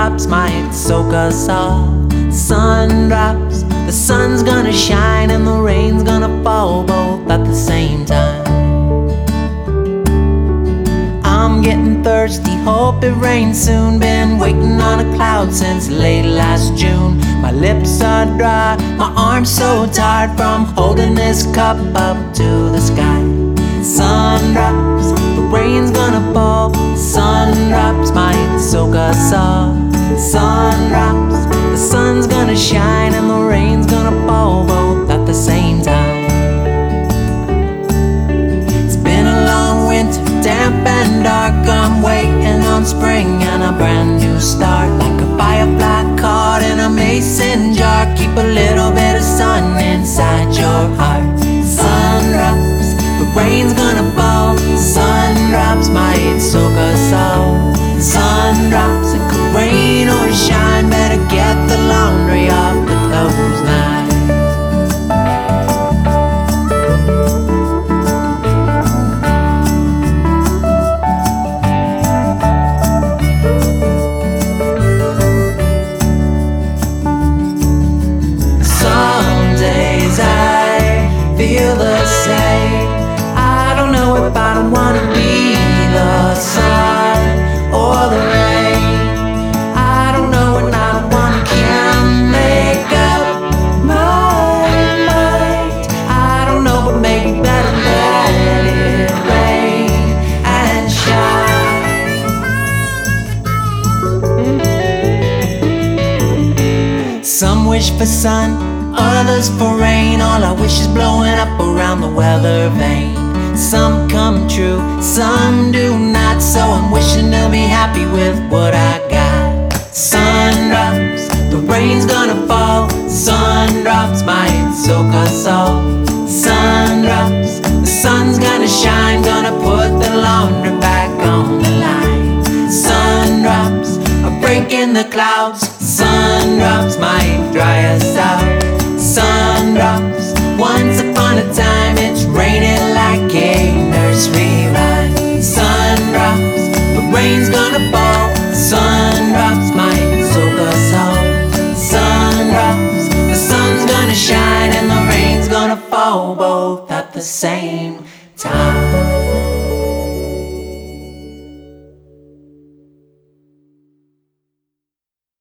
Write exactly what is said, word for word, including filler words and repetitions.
drops might soak us all. Sun drops, the sun's gonna shine and the rain's gonna fall both at the same time. I'm getting thirsty, hope it rains soon. Been waiting on a cloud since late last June. My lips are dry, my arms so tired from holding this cup up to the sky. Sun drops, the rain's gonna fall. Sun drops might soak us all. Sun drops, the sun's gonna shine and the rain's gonna fall both at the same time. It's been a long winter, damp and dark. I'm waiting on spring and a brand new start. Like a firefly caught in a mason jar. Keep a little bit of sun inside your heart. Sun drops, the rain's gonna fall. Sun drops might soak us all. Sun drops, it could rain or shine. Better get the laundry off the clothes now. Feel the same. I don't know if I don't wanna be the sun or the rain. I don't know and I don't wanna can't make up my mind. I don't know, but maybe better let it rain and shine. Some wish for sun, others for rain. All our wishes blowing up around the weather vane. Some come true, some do not. So I'm wishing to be happy with what I got. Sun drops, the rain's gonna fall. Sun drops might soak us all. Sun drops, the sun's gonna shine. Gonna put the laundry back on the line. Sun drops, a break in the clouds. Sun drops might dry us out. Sun drops, once upon a time it's raining like a nursery rhyme. Sun drops, the rain's gonna fall. Sun drops might soak us all. Sun drops, the sun's gonna shine and the rain's gonna fall both at the same time.